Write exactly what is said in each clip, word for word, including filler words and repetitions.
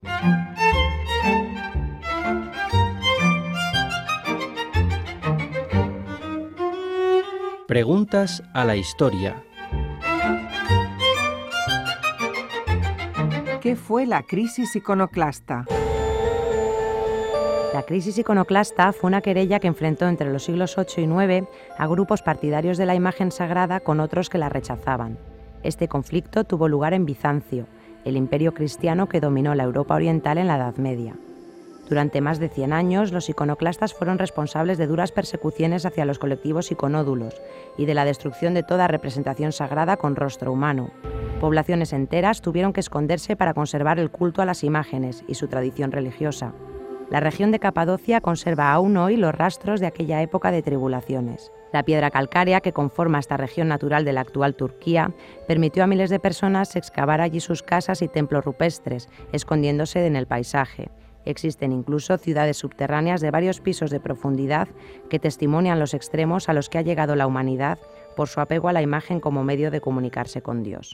Preguntas a la historia. ¿Qué fue la crisis iconoclasta? La crisis iconoclasta fue una querella que enfrentó entre los siglos ocho y nueve a grupos partidarios de la imagen sagrada con otros que la rechazaban. Este conflicto tuvo lugar en Bizancio, el imperio cristiano que dominó la Europa oriental en la Edad Media. Durante más de cien años, los iconoclastas fueron responsables de duras persecuciones hacia los colectivos iconódulos y de la destrucción de toda representación sagrada con rostro humano. Poblaciones enteras tuvieron que esconderse para conservar el culto a las imágenes y su tradición religiosa. La región de Capadocia conserva aún hoy los rastros de aquella época de tribulaciones. La piedra calcárea que conforma esta región natural de la actual Turquía permitió a miles de personas excavar allí sus casas y templos rupestres, escondiéndose en el paisaje. Existen incluso ciudades subterráneas de varios pisos de profundidad que testimonian los extremos a los que ha llegado la humanidad por su apego a la imagen como medio de comunicarse con Dios.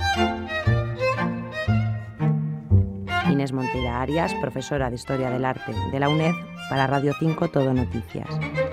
Inés Montilla Arias, profesora de Historia del Arte de la UNED, para Radio cinco Todo Noticias.